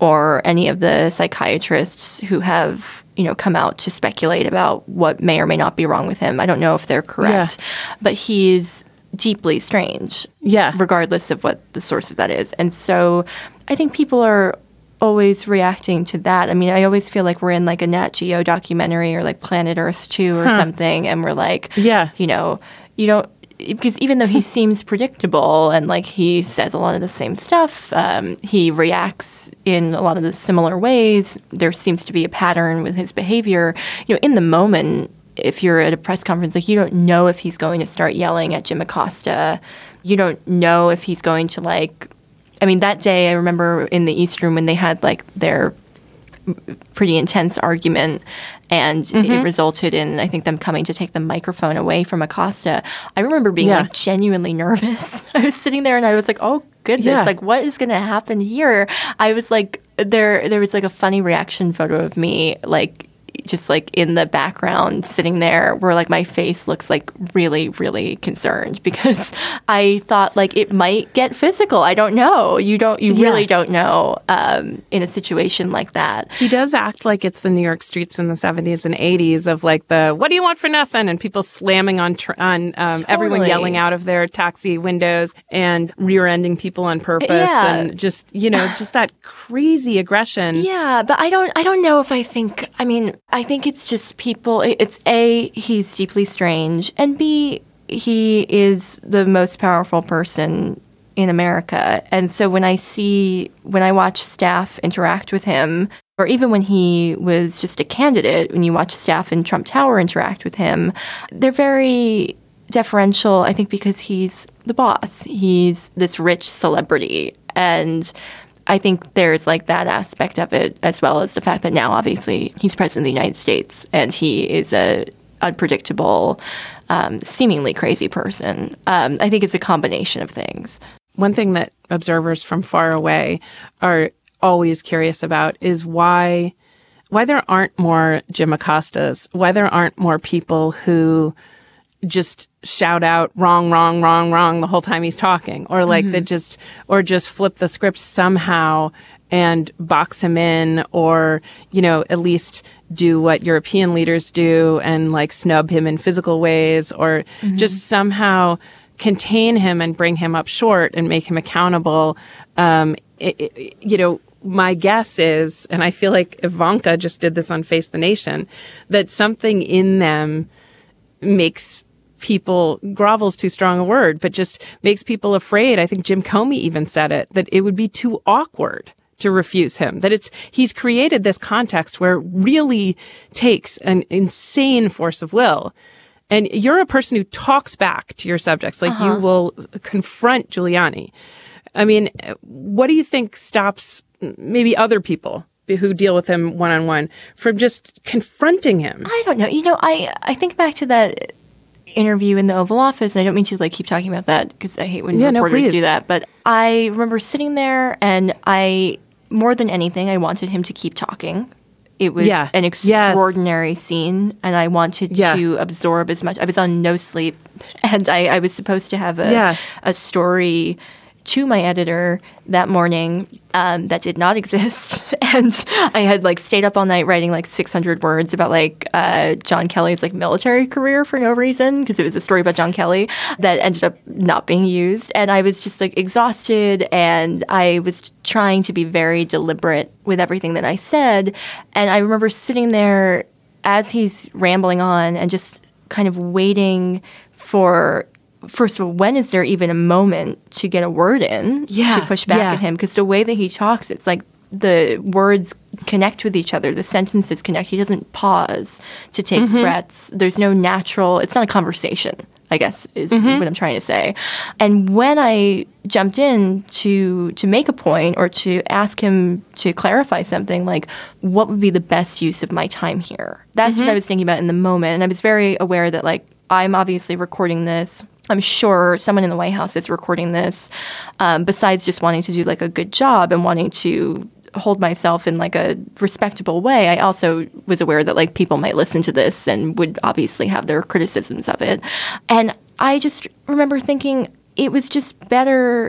or any of the psychiatrists who have, you know, come out to speculate about what may or may not be wrong with him. I don't know if they're correct, yeah. but he's deeply strange, yeah, regardless of what the source of that is. And so I think people are always reacting to that. I mean, I always feel like we're in like a Nat Geo documentary or like Planet Earth two or huh. something, and we're like, yeah, you know, you don't, because even though he seems predictable and like he says a lot of the same stuff, um, he reacts in a lot of the similar ways. There seems to be a pattern with his behavior. You know, in the moment, if you're at a press conference, like you don't know if he's going to start yelling at Jim Acosta. You don't know if he's going to like, I mean, that day I remember in the East Room when they had like their pretty intense argument and mm-hmm. it resulted in, I think, them coming to take the microphone away from Acosta. I remember being yeah. like genuinely nervous. I was sitting there and I was like, oh goodness, yeah. like what is going to happen here? I was like, there, there was like a funny reaction photo of me, like just like in the background sitting there where like my face looks like really, really concerned because I thought like it might get physical. I don't know. You don't, you yeah. really don't know um, in a situation like that. He does act like it's the New York streets in the seventies and eighties of like the, what do you want for nothing? And people slamming on, tr- on um, totally. everyone yelling out of their taxi windows and rear-ending people on purpose yeah. and just, you know, just that crazy aggression. Yeah, but I don't, I don't know if I think, I mean, I think it's just people, it's A, he's deeply strange, and B, he is the most powerful person in America. And so when I see, when I watch staff interact with him, or even when he was just a candidate, when you watch staff in Trump Tower interact with him, they're very deferential, I think, because he's the boss. He's this rich celebrity. And I think there's like that aspect of it, as well as the fact that now obviously he's president of the United States and he is a unpredictable, um, seemingly crazy person. Um, I think it's a combination of things. One thing that observers from far away are always curious about is why why there aren't more Jim Acostas, why there aren't more people who just shout out wrong, wrong, wrong, wrong the whole time he's talking, or like mm-hmm. that just, or just flip the script somehow and box him in, or, you know, at least do what European leaders do and like snub him in physical ways, or mm-hmm. just somehow contain him and bring him up short and make him accountable. Um, it, it, you know, my guess is, and I feel like Ivanka just did this on Face the Nation, that something in them makes people, grovel's too strong a word, but just makes people afraid. I think Jim Comey even said it, that it would be too awkward to refuse him, that it's, he's created this context where it really takes an insane force of will. And you're a person who talks back to your subjects, like uh-huh. you will confront Giuliani. I mean, what do you think stops maybe other people who deal with him one-on-one from just confronting him? I don't know. You know, I, I think back to that interview in the Oval Office, and I don't mean to like keep talking about that because I hate when yeah, reporters no, do that, but I remember sitting there and I, more than anything, I wanted him to keep talking. It was yeah. an extraordinary yes. scene, and I wanted yeah. to absorb as much. I was on no sleep, and I, I was supposed to have a, yeah. a story to my editor that morning um, that did not exist. And I had like stayed up all night writing like six hundred words about like uh, John Kelly's like military career for no reason, because it was a story about John Kelly that ended up not being used. And I was just like exhausted, and I was trying to be very deliberate with everything that I said. And I remember sitting there as he's rambling on and just kind of waiting for, first of all, when is there even a moment to get a word in yeah, to push back yeah. at him? Because the way that he talks, it's like the words connect with each other. The sentences connect. He doesn't pause to take mm-hmm. breaths. There's no natural – it's not a conversation, I guess, is mm-hmm. what I'm trying to say. And when I jumped in to to make a point or to ask him to clarify something, like what would be the best use of my time here? That's mm-hmm. what I was thinking about in the moment. And I was very aware that like I'm obviously recording this. I'm sure someone in the White House is recording this, um, besides just wanting to do like a good job and wanting to hold myself in like a respectable way. I also was aware that like people might listen to this and would obviously have their criticisms of it. And I just remember thinking it was just better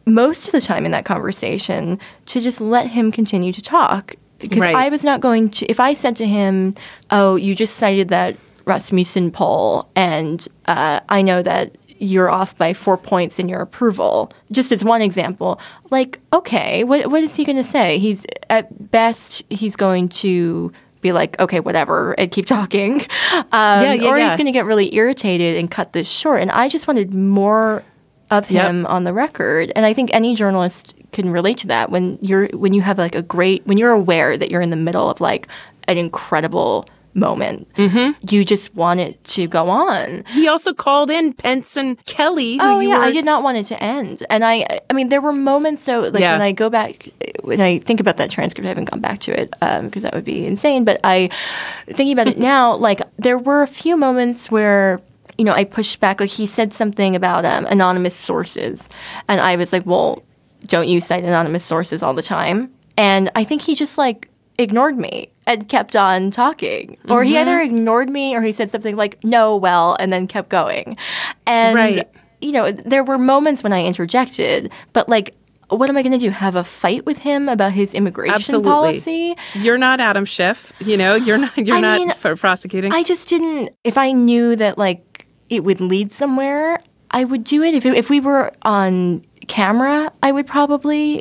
most of the time in that conversation to just let him continue to talk. Because Right. I was not going to, if I said to him, oh, you just cited that Rasmussen poll, and uh, I know that you're off by four points in your approval, just as one example, like, okay, what what is he going to say? He's, at best, he's going to be like, okay, whatever, and keep talking. Um, Yeah, yeah, or yeah. he's going to get really irritated and cut this short. And I just wanted more of him Yep. on the record. And I think any journalist can relate to that when you're when you have like a great when you're aware that you're in the middle of like an incredible moment. Mm-hmm. You just want it to go on. He also called in Pence and Kelly. Who Oh you yeah, were, I did not want it to end. And I I mean there were moments though, like Yeah. when I go back, when I think about that transcript, I haven't gone back to it um, because that would be insane. But I thinking about it now, like there were a few moments where, you know, I pushed back. Like he said something about um, anonymous sources, and I was like, well, don't you cite anonymous sources all the time? And I think he just like ignored me and kept on talking. Mm-hmm. Or he either ignored me or he said something like, no, well, and then kept going. And, Right. you know, there were moments when I interjected, but like, what am I going to do? Have a fight with him about his immigration Absolutely. policy? You're not Adam Schiff. You know, you're not. You're I not mean, for prosecuting. I just didn't. If I knew that like it would lead somewhere, I would do it. If it, if we were on camera, I would probably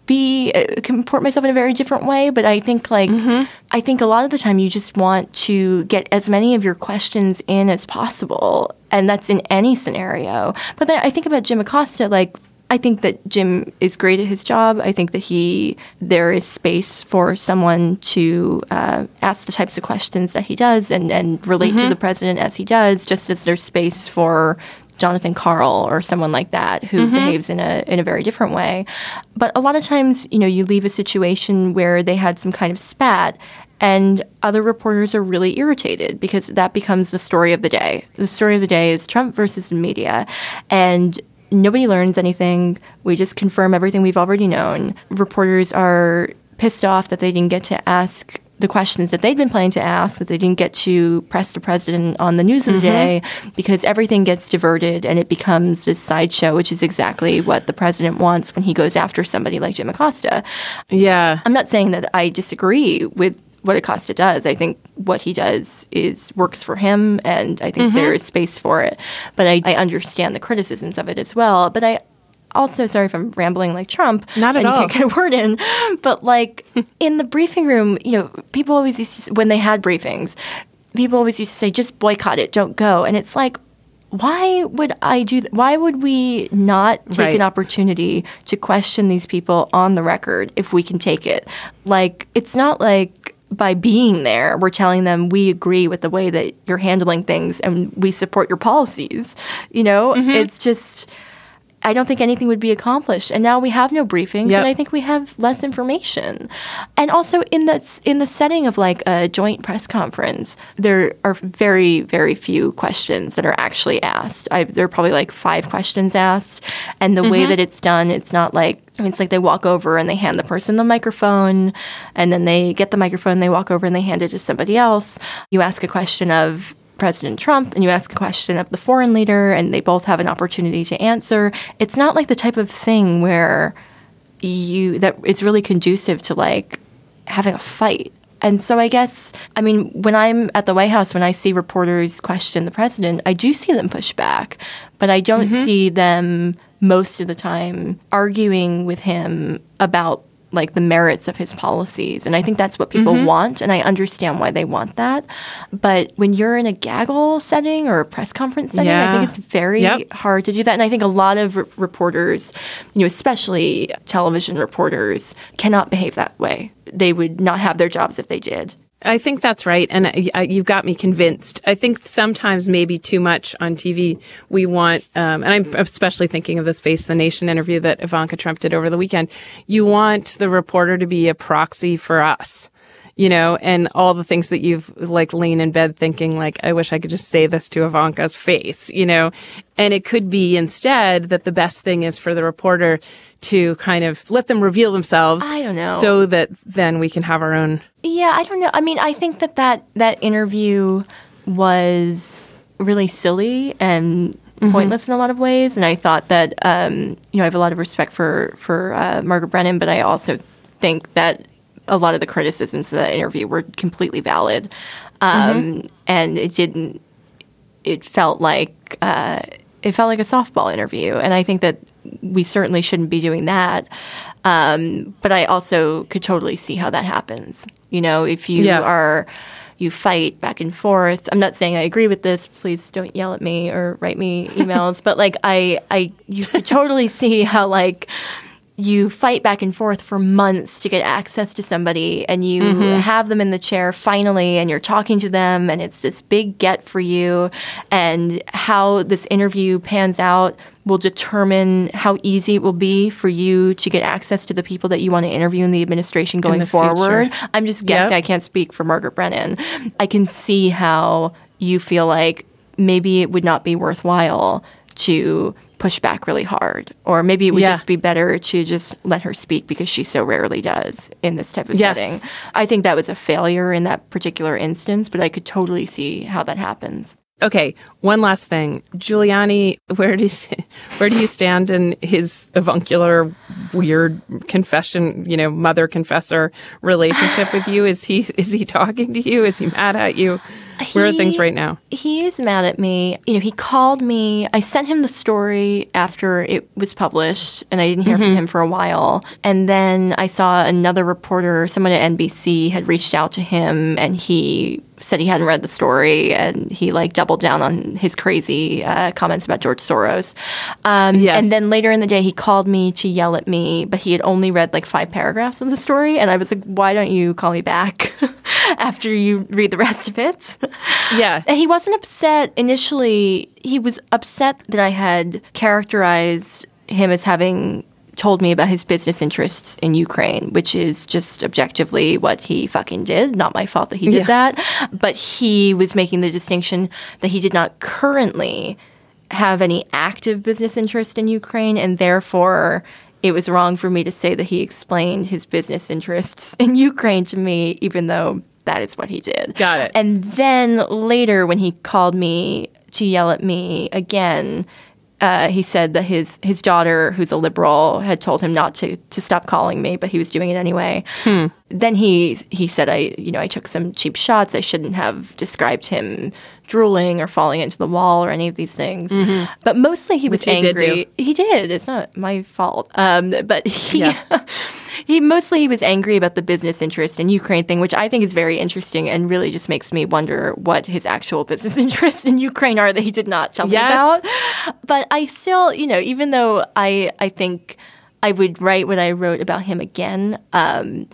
be uh, comport myself in a very different way. But I think like Mm-hmm. I think a lot of the time you just want to get as many of your questions in as possible, and that's in any scenario. But then I think about Jim Acosta, like. I think that Jim is great at his job. I think that he there is space for someone to uh, ask the types of questions that he does and, and relate to the president as he does, just as there's space for Jonathan Karl or someone like that who behaves in a in a very different way. But a lot of times, you know, you leave a situation where they had some kind of spat and other reporters are really irritated because that becomes the story of the day. The story of the day is Trump versus the media. And nobody learns anything. We just confirm everything we've already known. Reporters are pissed off that they didn't get to ask the questions that they'd been planning to ask, that they didn't get to press the president on the news of the day, because everything gets diverted and it becomes this sideshow, which is exactly what the president wants when he goes after somebody like Jim Acosta. yeah. I'm not saying that I disagree with what Acosta does. I think what he does is works for him, and I think Mm-hmm. there is space for it. But I, I understand the criticisms of it as well. But I also, sorry if I'm rambling like Trump. Not at and all. you can't get a word in. But like in the briefing room, you know, people always used to, when they had briefings, people always used to say, just boycott it, don't go. And it's like, why would I do that? Why would we not take Right. an opportunity to question these people on the record if we can take it? Like, it's not like by being there, we're telling them we agree with the way that you're handling things and we support your policies. You know, it's just, I don't think anything would be accomplished. And now we have no briefings, Yep. and I think we have less information. And also in the, in the setting of like a joint press conference, there are very, very few questions that are actually asked. I, there are probably like five questions asked. And the way that it's done, it's not like, I mean, it's like they walk over and they hand the person the microphone, and then they get the microphone, they walk over and they hand it to somebody else. You ask a question of President Trump and you ask a question of the foreign leader, and they both have an opportunity to answer. It's not like the type of thing where you that it's really conducive to like having a fight. And so I guess, I mean, when I'm at the White House, when I see reporters question the president, I do see them push back, but I don't see them most of the time arguing with him about like the merits of his policies. And I think that's what people want, and I understand why they want that. But when you're in a gaggle setting or a press conference setting, I Yeah. think it's very Yep. hard to do that. And I think a lot of re- reporters, you know, especially television reporters, cannot behave that way. They would not have their jobs if they did. I think that's right. And I, I, you've got me convinced. I think sometimes maybe too much on T V. We want, um, and I'm especially thinking of this Face the Nation interview that Ivanka Trump did over the weekend. You want the reporter to be a proxy for us, you know, and all the things that you've like lain in bed thinking like, I wish I could just say this to Ivanka's face, you know, and it could be instead that the best thing is for the reporter to kind of let them reveal themselves. I don't know. So that then we can have our own. Yeah, I don't know. I mean, I think that that, that interview was really silly and mm-hmm. pointless in a lot of ways. And I thought that, um, you know, I have a lot of respect for, for uh, Margaret Brennan, but I also think that a lot of the criticisms of that interview were completely valid. Um, mm-hmm. And it didn't, it felt like, uh, it felt like a softball interview. And I think that we certainly shouldn't be doing that. Um, but I also could totally see how that happens. You know, if you yeah. are, you fight back and forth. I'm not saying I agree with this. Please don't yell at me or write me emails. But like, I, I, you could totally see how like you fight back and forth for months to get access to somebody, and you mm-hmm. have them in the chair finally, and you're talking to them, and it's this big get for you. And how this interview pans out will determine how easy it will be for you to get access to the people that you want to interview in the administration going the forward. Future. I'm just guessing. Yep. I can't speak for Margaret Brennan. I can see how you feel like maybe it would not be worthwhile to push back really hard. Or maybe it would yeah. just be better to just let her speak because she so rarely does in this type of yes. setting. I think that was a failure in that particular instance, but I could totally see how that happens. Okay, one last thing. Giuliani, where do you, where do you stand in his avuncular, weird confession, you know, mother-confessor relationship with you? Is he is he talking to you? Is he mad at you? Where are things right now? He is mad at me. You know, he called me. I sent him the story after it was published, and I didn't hear mm-hmm. from him for a while. And then I saw another reporter, someone at N B C, had reached out to him, and he said he hadn't read the story, and he like doubled down on his crazy uh, comments about George Soros. Um, yes. And then later in the day, he called me to yell at me, but he had only read like five paragraphs of the story, and I was like, "Why don't you call me back after you read the rest of it?" Yeah. And he wasn't upset initially. He was upset that I had characterized him as having told me about his business interests in Ukraine, which is just objectively what he fucking did. Not my fault that he did yeah. that. But he was making the distinction that he did not currently have any active business interest in Ukraine, and therefore it was wrong for me to say that he explained his business interests in Ukraine to me, even though that is what he did. Got it. And then later when he called me to yell at me again, Uh, he said that his his daughter, who's a liberal, had told him not to to stop calling me, but he was doing it anyway. Hmm. Then he he said I you know I took some cheap shots. I shouldn't have described him drooling or falling into the wall or any of these things. Mm-hmm. But mostly he was Which he angry. Did do. He did. It's not my fault. Um, but he. Yeah. He mostly he was angry about the business interest in Ukraine thing, which I think is very interesting and really just makes me wonder what his actual business interests in Ukraine are that he did not tell yes. me about. But I still, you know, even though I I think I would write what I wrote about him again, um,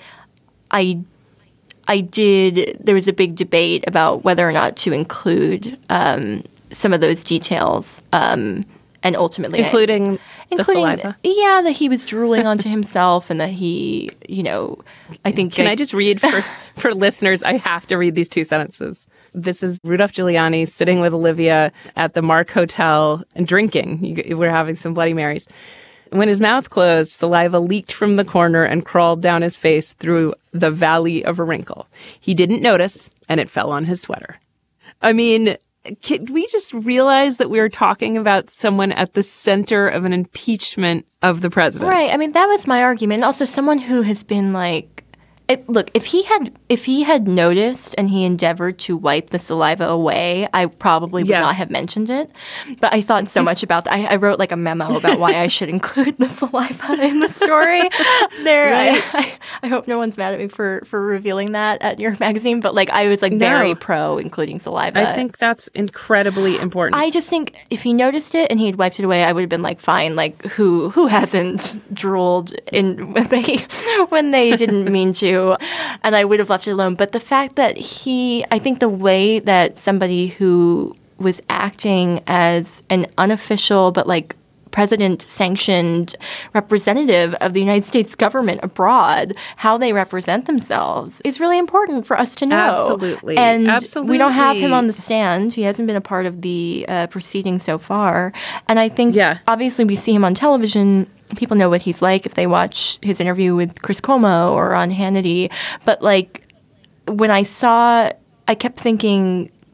I I did. There was a big debate about whether or not to include um, some of those details. Um, And ultimately, including I, the including, saliva? Yeah, that he was drooling onto himself and that he, you know, I think... Can I, I just read for, for listeners? I have to read these two sentences. This is Rudolph Giuliani sitting with Olivia at the Mark Hotel and drinking. We're having some Bloody Marys. When his mouth closed, saliva leaked from the corner and crawled down his face through the valley of a wrinkle. He didn't notice, and it fell on his sweater. I mean... Can we just realize that we are talking about someone at the center of an impeachment of the president? Right. I mean, that was my argument. Also, someone who has been like, it, look, if he had if he had noticed and he endeavored to wipe the saliva away, I probably would yeah. not have mentioned it. But I thought so much about that. I, I wrote like a memo about why I should include the saliva in the story. There, right. I, I, I hope no one's mad at me for, for revealing that at New York Magazine. But like, I was like no. very pro including saliva. I think that's incredibly important. I just think if he noticed it and he had wiped it away, I would have been like, fine. Like, who who hasn't drooled in when they when they didn't mean to? And I would have left it alone. But the fact that he, I think the way that somebody who was acting as an unofficial but like president-sanctioned representative of the United States government abroad, how they represent themselves is really important for us to know. Absolutely. And Absolutely. we don't have him on the stand. He hasn't been a part of the uh, proceedings so far. And I think yeah. obviously we see him on television. People know what he's like if they watch his interview with Chris Cuomo or on Hannity. But like when I saw, I kept thinking,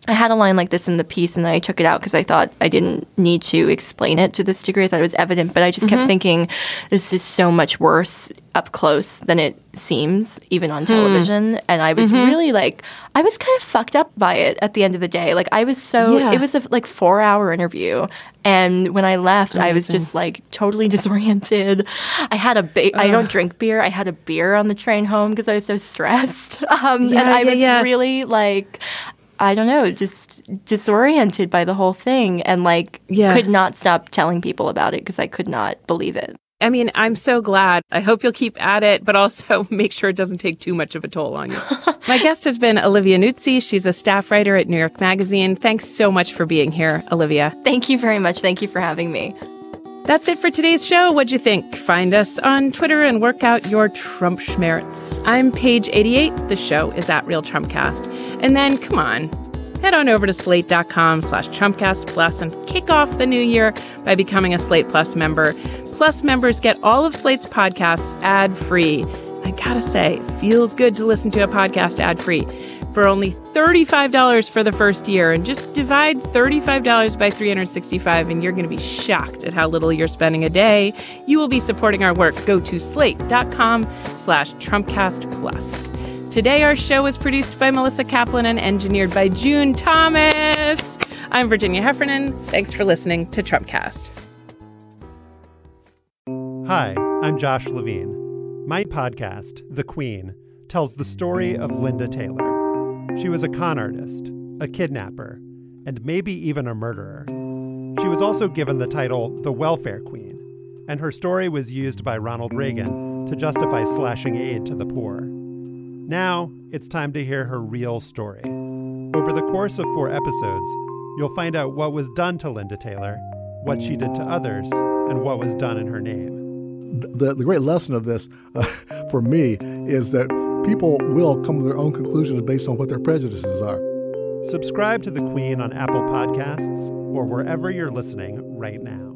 I had a line like this in the piece, and I took it out because I thought I didn't need to explain it to this degree. I thought it was evident, but I just mm-hmm. kept thinking this is so much worse up close than it seems, even on television. Mm. And I was mm-hmm. really like, I was kind of fucked up by it at the end of the day. Like, I was so, yeah. it was a like four-hour interview. And when I left, Amazing. I was just like totally disoriented. I had a ba- I don't drink beer. I had a beer on the train home because I was so stressed. Um, yeah, and I yeah, was yeah. really like, I don't know, just disoriented by the whole thing, and like yeah. could not stop telling people about it because I could not believe it. I mean, I'm so glad. I hope you'll keep at it, but also make sure it doesn't take too much of a toll on you. My guest has been Olivia Nuzzi. She's a staff writer at New York Magazine. Thanks so much for being here, Olivia. Thank you very much. Thank you for having me. That's it for today's show. What'd you think? Find us on Twitter and work out your Trump schmerz. I'm Page eighty-eight. The show is at Real Trumpcast. And then, come on, head on over to slate.com slash Trumpcast Plus and kick off the new year by becoming a Slate Plus member. Plus members get all of Slate's podcasts ad-free. I gotta say, it feels good to listen to a podcast ad-free. For only thirty-five dollars for the first year, and just divide thirty-five dollars by three hundred sixty-five, and you're going to be shocked at how little you're spending a day. You will be supporting our work. Go to slate.com slash Trumpcast Plus. Today, our show was produced by Melissa Kaplan and engineered by June Thomas. I'm Virginia Heffernan. Thanks for listening to Trumpcast. Hi, I'm Josh Levine. My podcast, The Queen, tells the story of Linda Taylor. She was a con artist, a kidnapper, and maybe even a murderer. She was also given the title the Welfare Queen, and her story was used by Ronald Reagan to justify slashing aid to the poor. Now, it's time to hear her real story. Over the course of four episodes, you'll find out what was done to Linda Taylor, what she did to others, and what was done in her name. The, the great lesson of this, uh, for me, is that people will come to their own conclusions based on what their prejudices are. Subscribe to The Queen on Apple Podcasts or wherever you're listening right now.